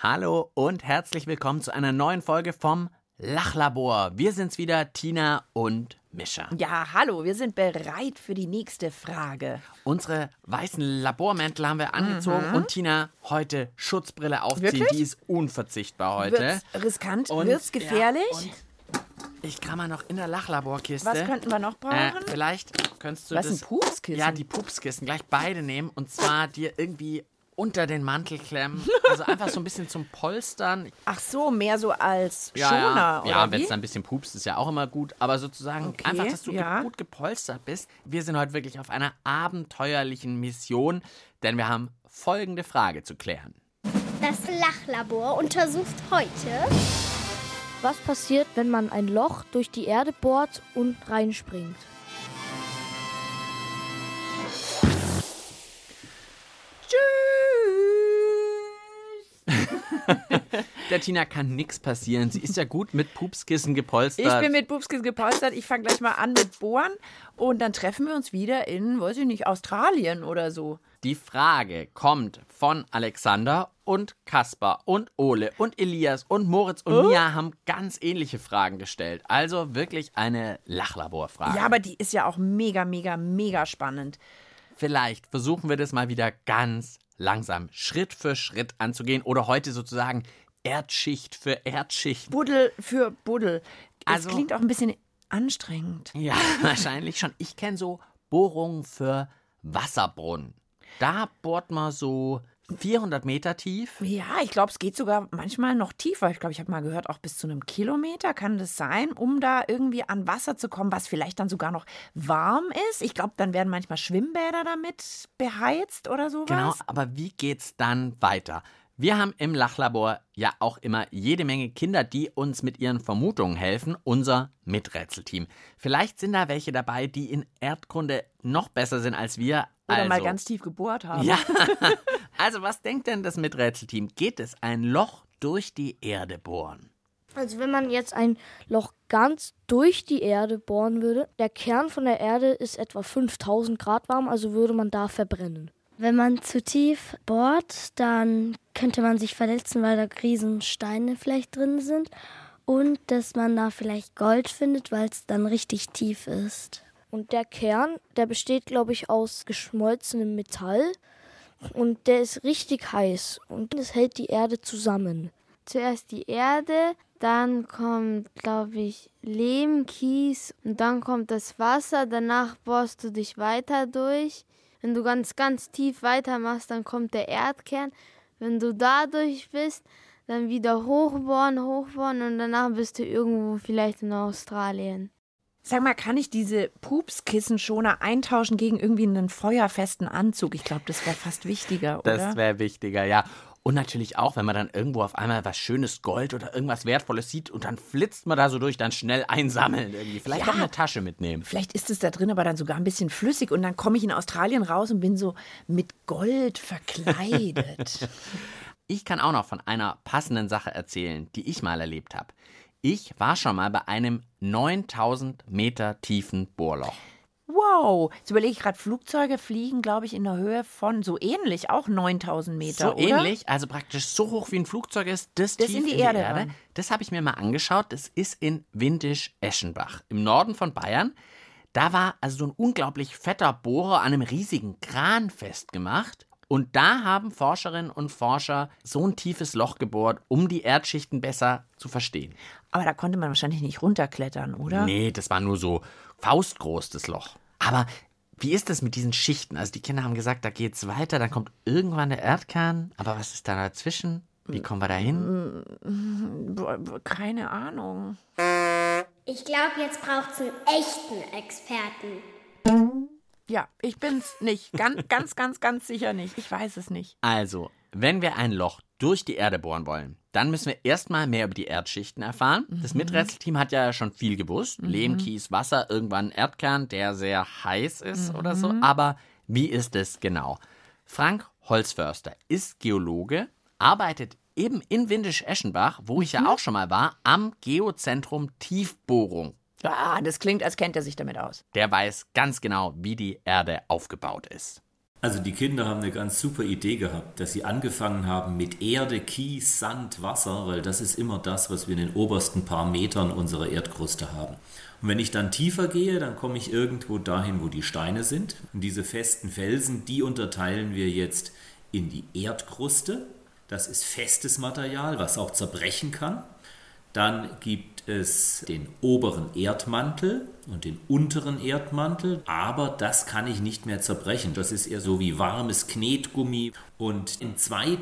Hallo und herzlich willkommen zu einer neuen Folge vom Lachlabor. Wir sind's wieder, Tina und Mischa. Ja, hallo, wir sind bereit für die nächste Frage. Unsere weißen Labormäntel haben wir angezogen und Tina heute Schutzbrille aufziehen. Wirklich? Die ist unverzichtbar heute. Wird's riskant? Und- Wird's gefährlich? Ja, und ich krammer noch in der Lachlaborkiste. Was könnten wir noch brauchen? Vielleicht könntest du Was, das... ein Pupskissen? Ja, die Pupskissen gleich beide nehmen und zwar dir irgendwie unter den Mantel klemmen. Also einfach so ein bisschen zum Polstern. Ach so, mehr so als Ja, Schoner, ja, oder wenn wie? es ein bisschen pupst, ist ja auch immer gut. Aber sozusagen Okay, einfach, dass du ja. gut gepolstert bist. Wir sind heute wirklich auf einer abenteuerlichen Mission, denn wir haben folgende Frage zu klären. Das Lachlabor untersucht heute, Was passiert, wenn man ein Loch durch die Erde bohrt und reinspringt? Der Tina kann nichts passieren. Sie ist ja gut mit Pupskissen gepolstert. Ich bin mit Pupskissen gepolstert. Ich fange gleich mal an mit Bohren. Und dann treffen wir uns wieder in, weiß ich nicht, Australien oder so. Die Frage kommt von Alexander und Kaspar und Ole und Elias und Moritz und Mia haben ganz ähnliche Fragen gestellt. Also wirklich eine Lachlaborfrage. Ja, aber die ist ja auch mega, mega, mega spannend. Vielleicht versuchen wir das mal wieder ganz langsam, Schritt für Schritt anzugehen oder heute sozusagen Erdschicht für Erdschicht. Buddel für Buddel. Also- Es klingt auch ein bisschen anstrengend. Ja, wahrscheinlich schon. Ich kenne so Bohrungen für Wasserbrunnen. Da bohrt man so 400 Meter tief. Ja, ich glaube, es geht sogar manchmal noch tiefer. Ich glaube, ich habe mal gehört, auch bis zu einem Kilometer kann das sein, um da irgendwie an Wasser zu kommen, was vielleicht dann sogar noch warm ist. Ich glaube, dann werden manchmal Schwimmbäder damit beheizt oder sowas. Genau, aber wie geht's dann weiter? Wir haben im Lachlabor ja auch immer jede Menge Kinder, die uns mit ihren Vermutungen helfen, unser Miträtselteam. Vielleicht sind da welche dabei, die in Erdkunde noch besser sind als wir. Oder also, mal ganz tief gebohrt haben. Ja, also was denkt denn das Miträtselteam? Geht es ein Loch durch die Erde bohren? Also wenn man jetzt ein Loch ganz durch die Erde bohren würde, der Kern von der Erde ist etwa 5000 Grad warm, also würde man da verbrennen. wenn man zu tief bohrt, dann könnte man sich verletzen, weil da riesen Steine vielleicht drin sind. Und dass man da vielleicht Gold findet, weil es dann richtig tief ist. Und der Kern, der besteht, glaube ich, aus geschmolzenem Metall und der ist richtig heiß und das hält die Erde zusammen. Zuerst die Erde, dann kommt, glaube ich, Lehm, Kies und dann kommt das Wasser. Danach bohrst du dich weiter durch. Wenn du ganz, ganz tief weitermachst, dann kommt der Erdkern. Wenn du da durch bist, dann wieder hochbohren und danach bist du irgendwo vielleicht in Australien. Sag mal, kann ich diese Pupskissenschoner eintauschen gegen irgendwie einen feuerfesten Anzug? Ich glaube, das wäre fast wichtiger, oder? Das wäre wichtiger, ja. Und natürlich auch, wenn man dann irgendwo auf einmal was schönes Gold oder irgendwas Wertvolles sieht und dann flitzt man da so durch, dann schnell einsammeln irgendwie. Vielleicht Ja. noch eine Tasche mitnehmen. Vielleicht ist es da drin aber dann sogar ein bisschen flüssig und dann komme ich in Australien raus und bin so mit Gold verkleidet. Ich kann auch noch von einer passenden Sache erzählen, die ich mal erlebt habe. Ich war schon mal bei einem 9000 Meter tiefen Bohrloch. Wow, jetzt überlege ich gerade, Flugzeuge fliegen, glaube ich, in der Höhe von so ähnlich, auch 9000 Meter, So oder? ähnlich, also praktisch so hoch wie ein Flugzeug ist, das tief in die Erde rein. Das habe ich mir mal angeschaut. Das ist in Windisch-Eschenbach im Norden von Bayern. Da war also so ein unglaublich fetter Bohrer an einem riesigen Kran festgemacht. Und da haben Forscherinnen und Forscher so ein tiefes Loch gebohrt, um die Erdschichten besser zu verstehen. Aber da konnte man wahrscheinlich nicht runterklettern, oder? Nee, das war nur so faustgroß, das Loch. Aber wie ist das mit diesen Schichten? Also die Kinder haben gesagt, da geht's weiter, dann kommt irgendwann der Erdkern. Aber was ist da dazwischen? Wie kommen wir da hin? Keine Ahnung. Ich glaube, jetzt braucht es einen echten Experten. Ja, ich bin's nicht. Ganz sicher nicht. Ich weiß es nicht. Also, wenn wir ein Loch durch die Erde bohren wollen, dann müssen wir erstmal mehr über die Erdschichten erfahren. Das Miträtselteam hat ja schon viel gewusst. Lehm, Kies, Wasser, irgendwann ein Erdkern, der sehr heiß ist oder so. Aber wie ist es genau? Frank Holzförster ist Geologe, arbeitet eben in Windisch-Eschenbach, wo ich ja auch schon mal war, am Geozentrum Tiefbohrung. Ah, das klingt, als kennt er sich damit aus. Der weiß ganz genau, wie die Erde aufgebaut ist. Also die Kinder haben eine ganz super Idee gehabt, dass sie angefangen haben mit Erde, Kies, Sand, Wasser, weil das ist immer das, was wir in den obersten paar Metern unserer Erdkruste haben. Und wenn ich dann tiefer gehe, dann komme ich irgendwo dahin, wo die Steine sind. Und diese festen Felsen, die unterteilen wir jetzt in die Erdkruste. Das ist festes Material, was auch zerbrechen kann. Dann gibt es den oberen Erdmantel und den unteren Erdmantel, aber das kann ich nicht mehr zerbrechen. Das ist eher so wie warmes Knetgummi. Und in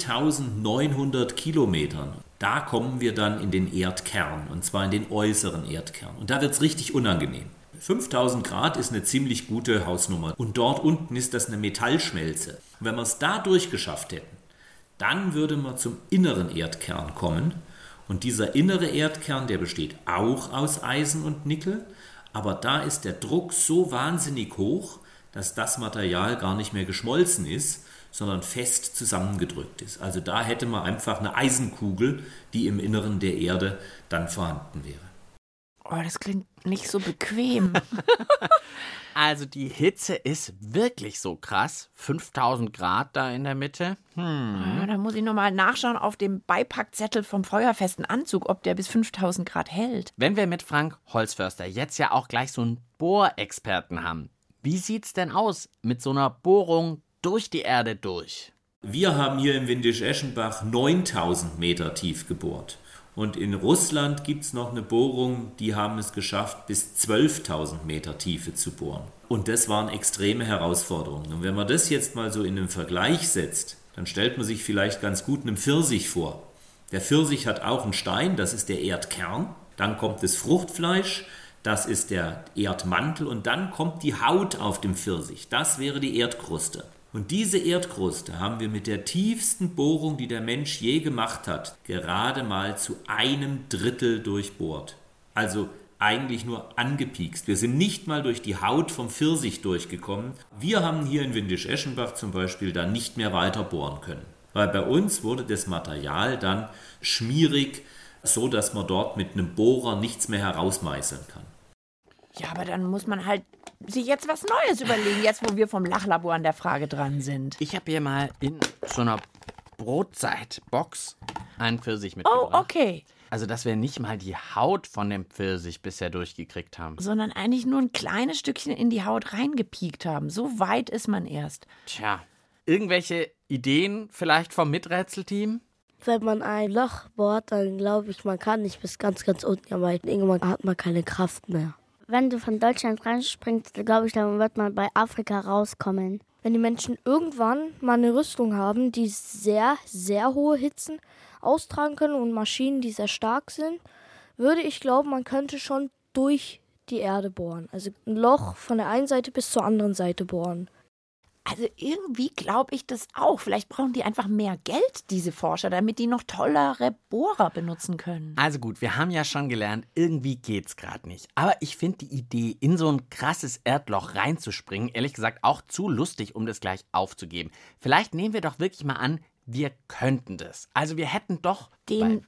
2900 Kilometern, da kommen wir dann in den Erdkern, und zwar in den äußeren Erdkern. Und da wird es richtig unangenehm. 5000 Grad ist eine ziemlich gute Hausnummer. Und dort unten ist das eine Metallschmelze. Und wenn wir es da durchgeschafft hätten, dann würde man zum inneren Erdkern kommen. Und dieser innere Erdkern, der besteht auch aus Eisen und Nickel, aber da ist der Druck so wahnsinnig hoch, dass das Material gar nicht mehr geschmolzen ist, sondern fest zusammengedrückt ist. Also da hätte man einfach eine Eisenkugel, die im Inneren der Erde dann vorhanden wäre. Oh, das klingt nicht so bequem. Also die Hitze ist wirklich so krass. 5000 Grad da in der Mitte. Ja, da muss ich nochmal nachschauen auf dem Beipackzettel vom feuerfesten Anzug, ob der bis 5000 Grad hält. Wenn wir mit Frank Holzförster jetzt ja auch gleich so einen Bohrexperten haben, wie sieht's denn aus mit so einer Bohrung durch die Erde durch? Wir haben hier im Windisch-Eschenbach 9000 Meter tief gebohrt. Und in Russland gibt es noch eine Bohrung, die haben es geschafft, bis 12.000 Meter Tiefe zu bohren. Und das waren extreme Herausforderungen. Und wenn man das jetzt mal so in einen Vergleich setzt, dann stellt man sich vielleicht ganz gut einen Pfirsich vor. Der Pfirsich hat auch einen Stein, das ist der Erdkern. Dann kommt das Fruchtfleisch, das ist der Erdmantel. Und dann kommt die Haut auf dem Pfirsich. Das wäre die Erdkruste. Und diese Erdkruste haben wir mit der tiefsten Bohrung, die der Mensch je gemacht hat, gerade mal zu 1/3 durchbohrt. Also eigentlich nur angepiekst. Wir sind nicht mal durch die Haut vom Pfirsich durchgekommen. Wir haben hier in Windisch-Eschenbach zum Beispiel dann nicht mehr weiter bohren können. Weil bei uns wurde das Material dann schmierig, so dass man dort mit einem Bohrer nichts mehr herausmeißeln kann. Ja, aber dann muss man halt sich jetzt was Neues überlegen, jetzt wo wir vom Lachlabor an der Frage dran sind. Ich habe hier mal in so einer Brotzeitbox einen Pfirsich mitgebracht. Oh, okay. Also, dass wir nicht mal die Haut von dem Pfirsich bisher durchgekriegt haben. Sondern eigentlich nur ein kleines Stückchen in die Haut reingepiekt haben. So weit ist man erst. Tja, irgendwelche Ideen vielleicht vom Miträtselteam? Wenn man ein Loch bohrt, dann glaube ich, man kann nicht bis ganz, ganz unten, aber irgendwann hat man keine Kraft mehr. Wenn du von Deutschland reinspringst, glaube ich, dann wird man bei Afrika rauskommen. Wenn die Menschen irgendwann mal eine Rüstung haben, die sehr, sehr hohe Hitzen austragen können und Maschinen, die sehr stark sind, würde ich glauben, man könnte schon durch die Erde bohren. Also ein Loch von der einen Seite bis zur anderen Seite bohren. Also irgendwie glaube ich das auch. Vielleicht brauchen die einfach mehr Geld, diese Forscher, damit die noch tollere Bohrer benutzen können. Also gut, wir haben ja schon gelernt, irgendwie geht's gerade nicht. Aber ich finde die Idee, in so ein krasses Erdloch reinzuspringen, ehrlich gesagt auch zu lustig, um das gleich aufzugeben. Vielleicht nehmen wir doch wirklich mal an, wir könnten das. Also wir hätten doch Den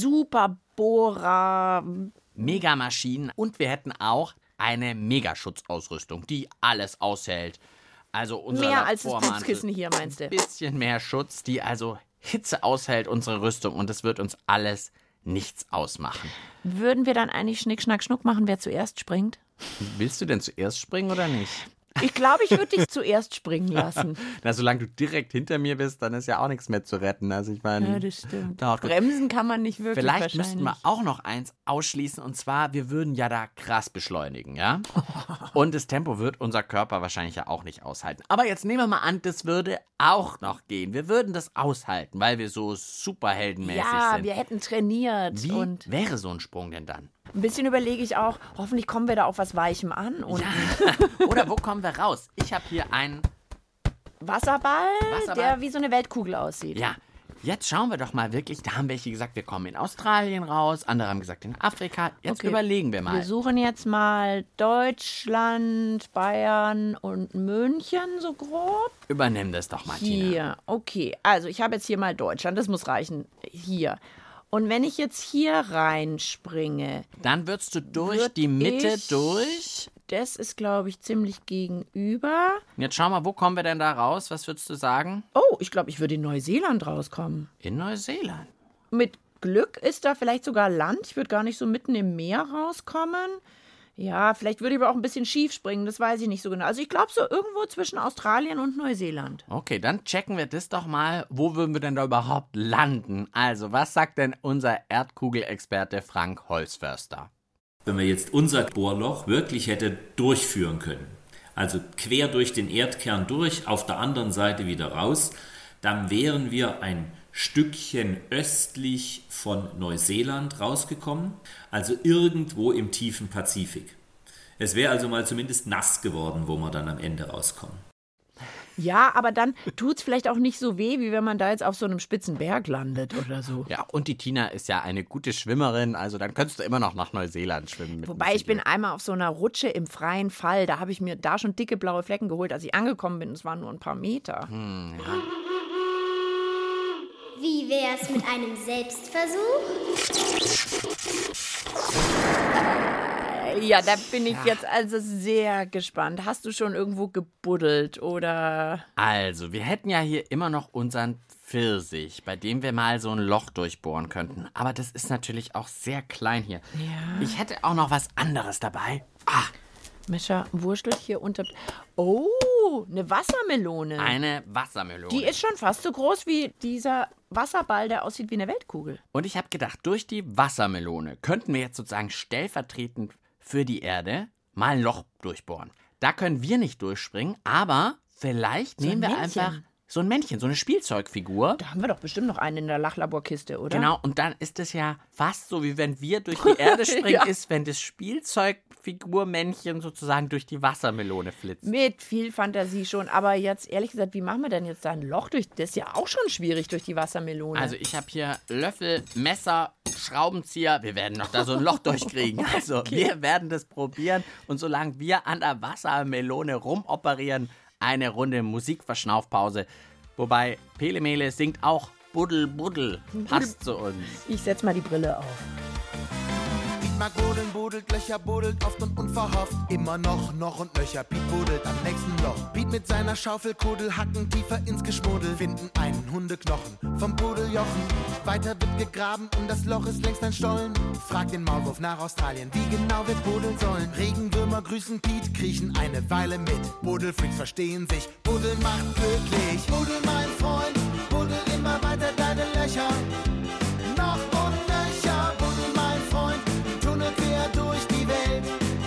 Superbohrer. Megamaschinen und wir hätten auch eine Megaschutzausrüstung, die alles aushält. Also unser Mehr als das Labormantel, Putzkissen hier, meinst du? Ein bisschen mehr Schutz, die also Hitze aushält, unsere Rüstung. Und das wird uns alles nichts ausmachen. Würden wir dann eigentlich Schnick, Schnack, Schnuck machen, wer zuerst springt? Willst du denn zuerst springen oder nicht? Ich glaube, ich würde dich zuerst springen lassen. Na, solange du direkt hinter mir bist, dann ist ja auch nichts mehr zu retten. Also ich meine, Ja, das stimmt. Doch, Bremsen kann man nicht wirklich vielleicht wahrscheinlich. müssten wir auch noch eins ausschließen. Und zwar, wir würden ja da krass beschleunigen, ja? Und das Tempo wird unser Körper wahrscheinlich ja auch nicht aushalten. Aber jetzt nehmen wir mal an, das würde auch noch gehen. Wir würden das aushalten, weil wir so superheldenmäßig Ja, sind. wir hätten trainiert. Wie Und wäre so ein Sprung denn dann? ein bisschen überlege ich auch, hoffentlich kommen wir da auf was Weichem an. Und Oder wo kommen wir raus? Ich habe hier einen... Wasserball, Wasserball. der wie so eine Weltkugel aussieht. Ja, jetzt schauen wir doch mal wirklich. Da haben welche gesagt, wir kommen in Australien raus. Andere haben gesagt, in Afrika. Jetzt Okay. überlegen wir mal. Wir suchen jetzt mal Deutschland, Bayern und München so grob. Übernimm das doch, Martina. Hier, okay. Also ich habe jetzt hier mal Deutschland, das muss reichen. Hier. Und wenn ich jetzt hier reinspringe, Dann würdest du durch Würd die Mitte ich- durch. das ist, glaube ich, ziemlich gegenüber. Jetzt schau mal, wo kommen wir denn da raus? Was würdest du sagen? Oh, ich glaube, ich würde in Neuseeland rauskommen. In Neuseeland. Mit Glück ist da vielleicht sogar Land. Ich würde gar nicht so mitten im Meer rauskommen. Ja, vielleicht würde ich aber auch ein bisschen schief springen, das weiß ich nicht so genau. Also ich glaube so irgendwo zwischen Australien und Neuseeland. Okay, dann checken wir das doch mal. Wo würden wir denn da überhaupt landen? Also, was sagt denn unser Erdkugelexperte Frank Holzförster? Wenn wir jetzt unser Bohrloch wirklich hätte durchführen können, also quer durch den Erdkern durch, auf der anderen Seite wieder raus, dann wären wir ein Stückchen östlich von Neuseeland rausgekommen, also irgendwo im tiefen Pazifik. Es wäre also mal zumindest nass geworden, wo wir dann am Ende rauskommen. Ja, aber dann tut es vielleicht auch nicht so weh, wie wenn man da jetzt auf so einem spitzen Berg landet oder so. Ja, und die Tina ist ja eine gute Schwimmerin, also dann könntest du immer noch nach Neuseeland schwimmen. Wobei ich bin einmal auf so einer Rutsche im freien Fall, da habe ich mir da schon dicke blaue Flecken geholt, als ich angekommen bin. Es waren nur ein paar Meter. Ja. Wie wär's mit einem Selbstversuch? Ja, da bin ich jetzt also sehr gespannt. Hast du schon irgendwo gebuddelt oder? Also, wir hätten ja hier immer noch unseren Pfirsich, bei dem wir mal so ein Loch durchbohren könnten. Aber das ist natürlich auch sehr klein hier. Ja. Ich hätte auch noch was anderes dabei. Mischa wurstelt hier unter. Oh, eine Wassermelone. Eine Wassermelone. Die ist schon fast so groß wie dieser Wasserball, der aussieht wie eine Weltkugel. Und ich habe gedacht, durch die Wassermelone könnten wir jetzt sozusagen stellvertretend für die Erde mal ein Loch durchbohren. Da können wir nicht durchspringen, aber vielleicht So ein nehmen wir Männchen. einfach so ein Männchen, so eine Spielzeugfigur. Da haben wir doch bestimmt noch einen in der Lachlaborkiste, oder? Genau, und dann ist es ja fast so, wie wenn wir durch die Erde springen, Ja. ist, wenn das Spielzeugfigurmännchen sozusagen durch die Wassermelone flitzt. Mit viel Fantasie schon. Aber jetzt, ehrlich gesagt, wie machen wir denn jetzt da ein Loch durch? Das ist ja auch schon schwierig durch die Wassermelone. Also ich habe hier Löffel, Messer, Schraubenzieher. Wir werden noch da so ein Loch durchkriegen. Also wir werden das probieren. Und solange wir an der Wassermelone rumoperieren, eine Runde Musikverschnaufpause. Wobei Pele Mele singt auch Buddel Buddel. Passt zu uns. ich setz mal die Brille auf. Piet Budeln budelt, Löcher budelt oft und unverhofft. Immer noch und nöcher. Piet budelt am nächsten Loch. Piet mit seiner Schaufel Kudel hacken tiefer ins Geschmuddel. Finden einen Hundeknochen vom Pudeljochen. Weiter wird gegraben und das Loch ist längst ein Stollen. Fragt den Maulwurf nach Australien, wie genau wir buddeln sollen. Regenwürmer grüßen Piet, kriechen eine Weile mit. Buddelfreaks verstehen sich, Buddeln macht glücklich. Buddel, mein Freund, buddel immer weiter deine Löcher. Noch und nöcher, buddel, mein Freund, Tunnel quer durch die Welt.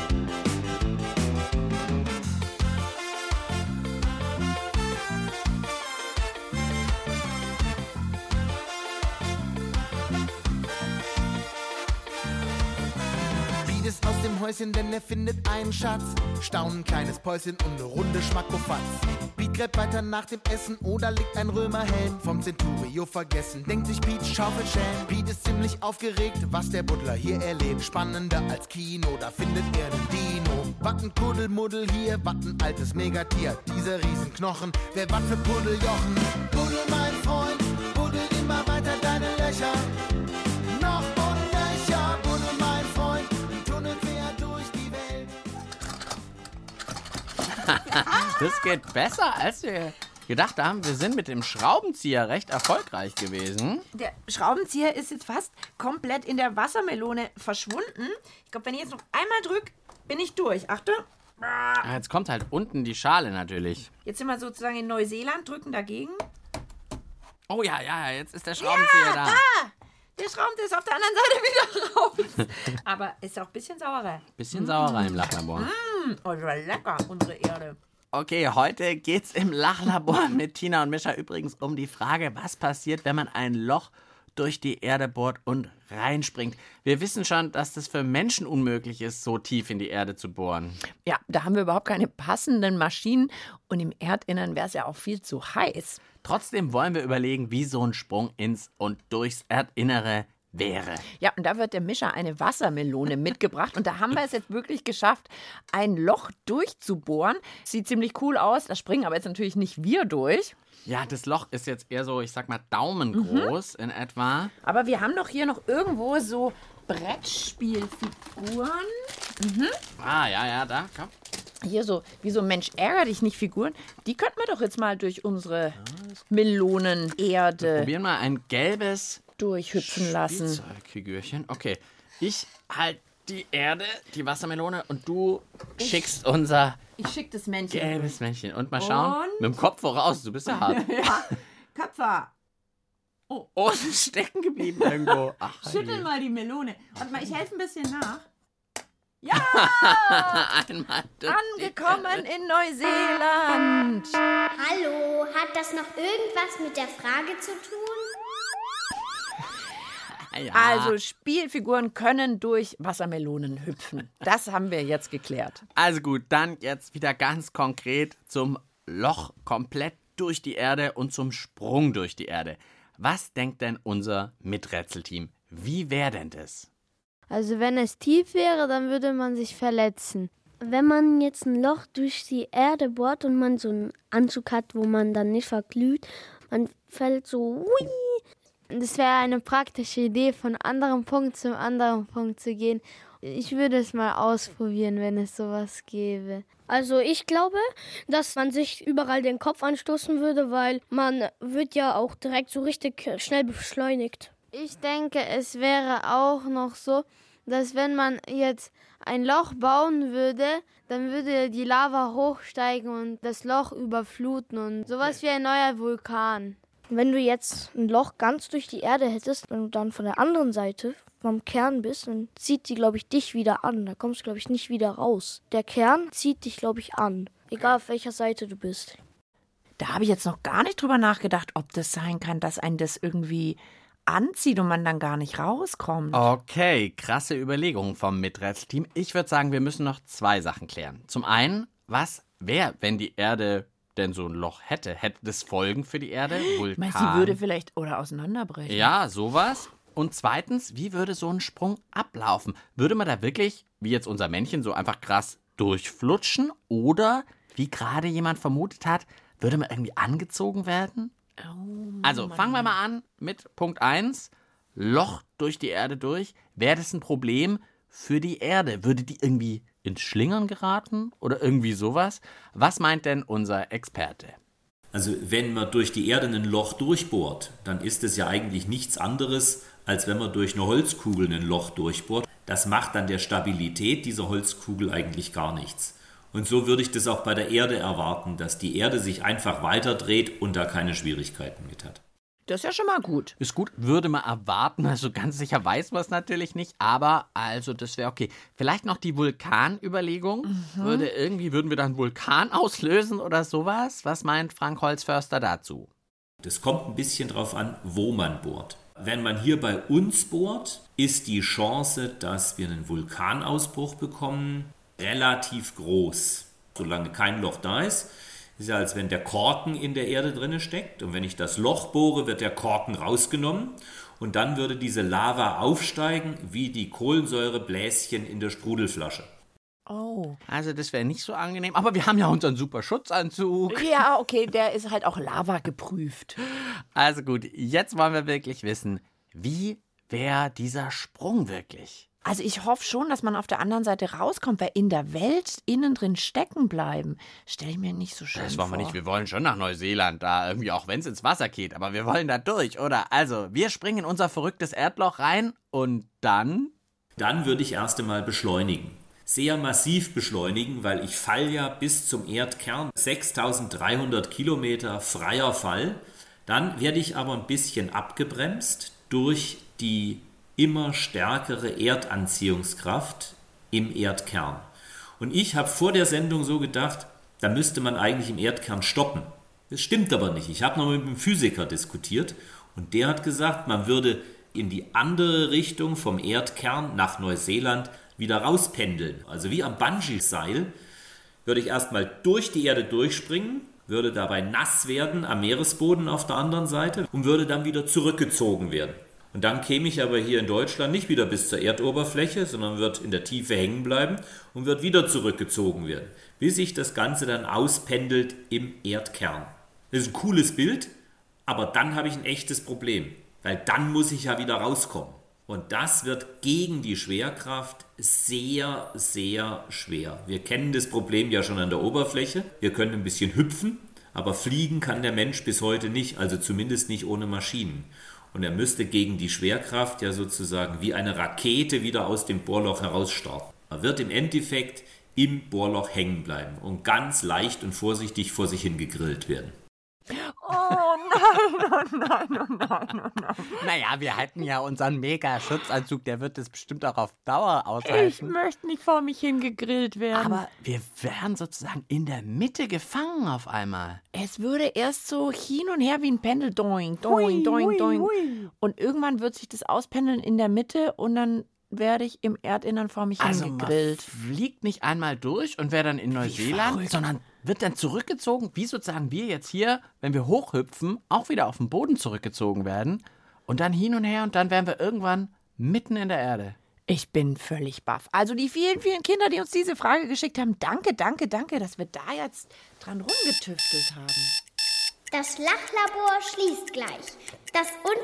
Piet ist aus dem Häuschen, denn er findet einen Schatz. Staunen, kleines Päuschen und eine Runde Schmackofatz. Piet gräbt weiter nach dem Essen oder legt ein Römerhelm vom Centurio vergessen. Denkt sich Piet, Schaufelschelm. Piet ist ziemlich aufgeregt, was der Buddler hier erlebt. Spannender als Kino, da findet er einen Dino. Watten, Kuddelmuddel hier, watten, altes Megatier. Dieser Riesenknochen, wer wat für Buddeljochen. Buddel, mein Freund, buddel immer weiter deine Löcher. Noch und nöcher, buddel, mein Freund, Tunnel quer durch die Welt. Das geht besser, als wir gedacht haben. Wir sind mit dem Schraubenzieher recht erfolgreich gewesen. Der Schraubenzieher ist jetzt fast komplett in der Wassermelone verschwunden. Ich glaube, wenn ich jetzt noch einmal drücke, bin ich durch. Achtung. Jetzt kommt halt unten die Schale natürlich. Jetzt sind wir sozusagen in Neuseeland, drücken dagegen. Oh ja, jetzt ist der Schraubenzieher da. Der Schraubenzieher ist auf der anderen Seite wieder raus. Aber ist auch ein bisschen Sauerei. Bisschen Sauerei im Lachlabor. Oh, das war lecker, unsere Erde. Okay, heute geht's im Lachlabor mit Tina und Mischa übrigens um die Frage, was passiert, wenn man ein Loch durch die Erde bohrt und reinspringt. Wir wissen schon, dass das für Menschen unmöglich ist, so tief in die Erde zu bohren. Ja, da haben wir überhaupt keine passenden Maschinen. Und im Erdinnern wäre es ja auch viel zu heiß. Trotzdem wollen wir überlegen, wie so ein Sprung ins und durchs Erdinnere wäre. Ja, und da wird der Mischa eine Wassermelone mitgebracht. Und da haben wir es jetzt wirklich geschafft, ein Loch durchzubohren. Sieht ziemlich cool aus. Da springen aber jetzt natürlich nicht wir durch. Ja, das Loch ist jetzt eher so, ich sag mal, daumengroß in etwa. Aber wir haben doch hier noch irgendwo so Brettspielfiguren. Ja, da, komm. Hier so, wie so Mensch ärger dich nicht Figuren, die könnten wir doch jetzt mal durch unsere Melonenerde Probieren mal ein gelbes durchhüpfen lassen. Spielzeugfigürchen. Okay, ich halt die Erde, die Wassermelone und du schickst unser Ich schick das Männchen. gelbes Männchen. Und mal schauen, Und? mit dem Kopf voraus, du bist ja hart. Ja, Köpfer. Oh, es ist stecken geblieben irgendwo. Ach, Schüttel mal die Melone. Warte mal, ich helfe ein bisschen nach. Ja, einmal durch. angekommen in Neuseeland. Hallo, hat das noch irgendwas mit der Frage zu tun? Ja. Also Spielfiguren können durch Wassermelonen hüpfen. Das haben wir jetzt geklärt. Also gut, dann jetzt wieder ganz konkret zum Loch komplett durch die Erde und zum Sprung durch die Erde. Was denkt denn unser Miträtselteam? Wie wäre denn das? Also wenn es tief wäre, dann würde man sich verletzen. Wenn man jetzt ein Loch durch die Erde bohrt und man so einen Anzug hat, wo man dann nicht verglüht, man fällt so, hui. Das wäre eine praktische Idee, von anderem Punkt zum anderen Punkt zu gehen. Ich würde es mal ausprobieren, wenn es sowas gäbe. Also ich glaube, dass man sich überall den Kopf anstoßen würde, weil man wird ja auch direkt so richtig schnell beschleunigt. Ich denke, es wäre auch noch so, dass wenn man jetzt ein Loch bauen würde, dann würde die Lava hochsteigen und das Loch überfluten und sowas wie ein neuer Vulkan. Wenn du jetzt ein Loch ganz durch die Erde hättest, wenn du dann von der anderen Seite vom Kern bist, dann zieht die, glaube ich, dich wieder an. Da kommst du, glaube ich, nicht wieder raus. Der Kern zieht dich, glaube ich, an. Egal auf welcher Seite du bist. Da habe ich jetzt noch gar nicht drüber nachgedacht, ob das sein kann, dass einen das irgendwie anzieht und man dann gar nicht rauskommt. Okay, krasse Überlegungen vom Miträtselteam. Ich würde sagen, wir müssen noch 2 Sachen klären. Zum einen, was wäre, wenn die Erde denn so ein Loch hätte? Hätte das Folgen für die Erde? Vulkan? Meinst du, die würde vielleicht oder auseinanderbrechen? Ja, sowas. Und zweitens, wie würde so ein Sprung ablaufen? Würde man da wirklich, wie jetzt unser Männchen, so einfach krass durchflutschen? Oder, wie gerade jemand vermutet hat, würde man irgendwie angezogen werden? Also fangen wir mal an mit Punkt 1. Loch durch die Erde durch. Wäre das ein Problem für die Erde? Würde die irgendwie ins Schlingern geraten oder irgendwie sowas? Was meint denn unser Experte? Also wenn man durch die Erde ein Loch durchbohrt, dann ist es ja eigentlich nichts anderes, als wenn man durch eine Holzkugel ein Loch durchbohrt. Das macht dann der Stabilität dieser Holzkugel eigentlich gar nichts. Und so würde ich das auch bei der Erde erwarten, dass die Erde sich einfach weiterdreht und da keine Schwierigkeiten mit hat. Das ist ja schon mal gut. Ist gut, würde man erwarten, also ganz sicher weiß man es natürlich nicht, aber also das wäre okay. Vielleicht noch die Vulkanüberlegung. Würden wir dann einen Vulkan auslösen oder sowas? Was meint Frank Holzförster dazu? Das kommt ein bisschen drauf an, wo man bohrt. Wenn man hier bei uns bohrt, ist die Chance, dass wir einen Vulkanausbruch bekommen, relativ groß. Solange kein Loch da ist, ist ja, als wenn der Korken in der Erde drin steckt. Und wenn ich das Loch bohre, wird der Korken rausgenommen. Und dann würde diese Lava aufsteigen wie die Kohlensäurebläschen in der Sprudelflasche. Oh. Also das wäre nicht so angenehm, aber wir haben ja unseren super Schutzanzug. Ja, okay, der ist halt auch Lava geprüft. Also gut, jetzt wollen wir wirklich wissen, wie wäre dieser Sprung wirklich? Also ich hoffe schon, dass man auf der anderen Seite rauskommt, weil in der Welt innen drin stecken bleiben, stelle ich mir nicht so schön vor. Das wollen wir nicht, wir wollen schon nach Neuseeland, da irgendwie, auch wenn es ins Wasser geht, aber wir wollen da durch, oder? Also, wir springen in unser verrücktes Erdloch rein und dann? Dann würde ich erst einmal beschleunigen. Sehr massiv beschleunigen, weil ich falle ja bis zum Erdkern, 6300 Kilometer freier Fall. Dann werde ich aber ein bisschen abgebremst durch die immer stärkere Erdanziehungskraft im Erdkern. Und ich habe vor der Sendung so gedacht, da müsste man eigentlich im Erdkern stoppen. Das stimmt aber nicht. Ich habe noch mit einem Physiker diskutiert und der hat gesagt, man würde in die andere Richtung vom Erdkern nach Neuseeland wieder rauspendeln. Also wie am Bungee-Seil würde ich erstmal durch die Erde durchspringen, würde dabei nass werden am Meeresboden auf der anderen Seite und würde dann wieder zurückgezogen werden. Und dann käme ich aber hier in Deutschland nicht wieder bis zur Erdoberfläche, sondern wird in der Tiefe hängen bleiben und wird wieder zurückgezogen werden, bis sich das Ganze dann auspendelt im Erdkern. Das ist ein cooles Bild, aber dann habe ich ein echtes Problem, weil dann muss ich ja wieder rauskommen. Und das wird gegen die Schwerkraft sehr, sehr schwer. Wir kennen das Problem ja schon an der Oberfläche. Wir können ein bisschen hüpfen, aber fliegen kann der Mensch bis heute nicht, also zumindest nicht ohne Maschinen. Und er müsste gegen die Schwerkraft ja sozusagen wie eine Rakete wieder aus dem Bohrloch herausstarten. Er wird im Endeffekt im Bohrloch hängen bleiben und ganz leicht und vorsichtig vor sich hin gegrillt werden. Oh nein. Naja, wir hatten ja unseren Mega-Schutzanzug, der wird das bestimmt auch auf Dauer aushalten. Ich möchte nicht vor mich hingegrillt werden. Aber wir wären sozusagen in der Mitte gefangen auf einmal. Es würde erst so hin und her wie ein Pendel, doing, doing, doing, doing. Und irgendwann wird sich das auspendeln in der Mitte und dann werde ich im Erdinnern vor mich hingegrillt. Man fliegt nicht einmal durch und wäre dann in Neuseeland, sondern wird dann zurückgezogen, wie sozusagen wir jetzt hier, wenn wir hochhüpfen, auch wieder auf den Boden zurückgezogen werden und dann hin und her und dann wären wir irgendwann mitten in der Erde. Ich bin völlig baff. Also die vielen, vielen Kinder, die uns diese Frage geschickt haben, danke, dass wir da jetzt dran rumgetüftelt haben. Das Lachlabor schließt gleich. Das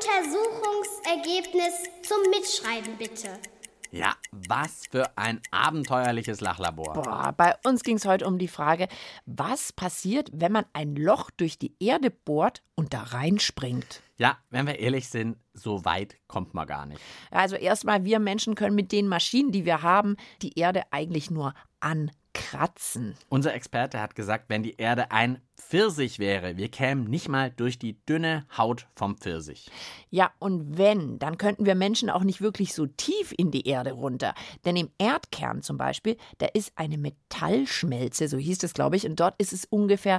Untersuchungsergebnis zum Mitschreiben bitte. Ja, was für ein abenteuerliches Lachlabor. Boah, bei uns ging es heute um die Frage, was passiert, wenn man ein Loch durch die Erde bohrt und da reinspringt? Ja, wenn wir ehrlich sind, so weit kommt man gar nicht. Also erstmal, wir Menschen können mit den Maschinen, die wir haben, die Erde eigentlich nur ankratzen. Unser Experte hat gesagt, wenn die Erde ein Pfirsich wäre, wir kämen nicht mal durch die dünne Haut vom Pfirsich. Ja, und wenn, dann könnten wir Menschen auch nicht wirklich so tief in die Erde runter. Denn im Erdkern zum Beispiel, da ist eine Metallschmelze, so hieß es, glaube ich, und dort ist es ungefähr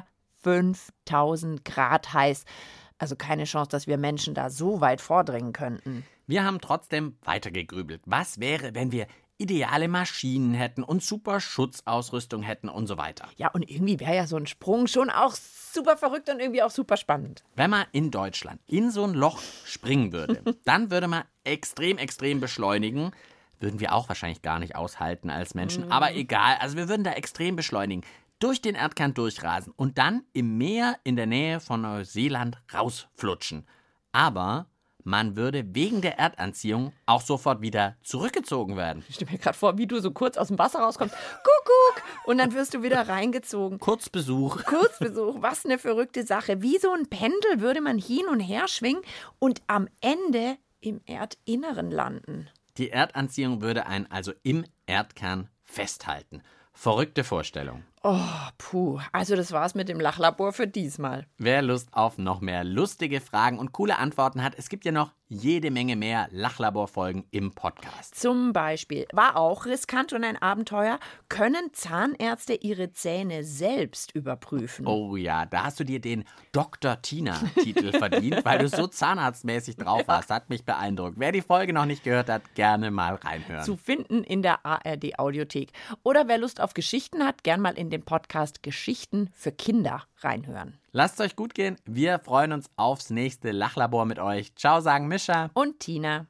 5000 Grad heiß. Also keine Chance, dass wir Menschen da so weit vordringen könnten. Wir haben trotzdem weitergegrübelt. Was wäre, wenn wir ideale Maschinen hätten und super Schutzausrüstung hätten und so weiter? Ja, und irgendwie wäre ja so ein Sprung schon auch super verrückt und irgendwie auch super spannend. Wenn man in Deutschland in so ein Loch springen würde, dann würde man extrem beschleunigen. Würden wir auch wahrscheinlich gar nicht aushalten als Menschen. Aber egal, also wir würden da extrem beschleunigen. Durch den Erdkern durchrasen und dann im Meer in der Nähe von Neuseeland rausflutschen. Aber man würde wegen der Erdanziehung auch sofort wieder zurückgezogen werden. Ich stelle mir gerade vor, wie du so kurz aus dem Wasser rauskommst. Kuckuck! Und dann wirst du wieder reingezogen. Kurzbesuch, was eine verrückte Sache. Wie so ein Pendel würde man hin und her schwingen und am Ende im Erdinneren landen. Die Erdanziehung würde einen also im Erdkern festhalten. Verrückte Vorstellung. Oh, puh. Also das war's mit dem Lachlabor für diesmal. Wer Lust auf noch mehr lustige Fragen und coole Antworten hat, es gibt ja noch jede Menge mehr Lachlabor-Folgen im Podcast. Zum Beispiel, war auch riskant und ein Abenteuer, können Zahnärzte ihre Zähne selbst überprüfen? Oh ja, da hast du dir den Dr. Tina-Titel verdient, weil du so zahnarztmäßig drauf warst. Hat mich beeindruckt. Wer die Folge noch nicht gehört hat, gerne mal reinhören. Zu finden in der ARD-Audiothek. Oder wer Lust auf Geschichten hat, gern mal in den Podcast Geschichten für Kinder reinhören. Lasst es euch gut gehen. Wir freuen uns aufs nächste Lachlabor mit euch. Ciao, sagen Mischa und Tina.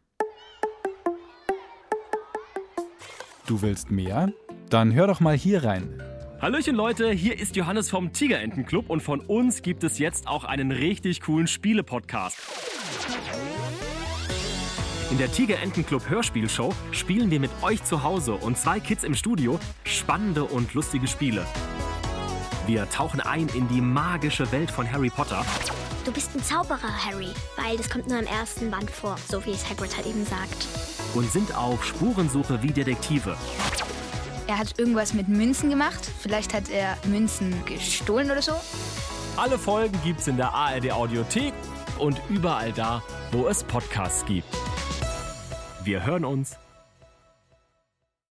Du willst mehr? Dann hör doch mal hier rein. Hallöchen Leute, hier ist Johannes vom Tigerentenclub und von uns gibt es jetzt auch einen richtig coolen Spiele-Podcast. In der Tigerentenclub Hörspielshow spielen wir mit euch zu Hause und 2 Kids im Studio spannende und lustige Spiele. Wir tauchen ein in die magische Welt von Harry Potter. Du bist ein Zauberer, Harry, weil das kommt nur im ersten Band vor, so wie es Hagrid halt eben sagt. Und sind auf Spurensuche wie Detektive. Er hat irgendwas mit Münzen gemacht. Vielleicht hat er Münzen gestohlen oder so. Alle Folgen gibt's in der ARD-Audiothek und überall da, wo es Podcasts gibt. Wir hören uns.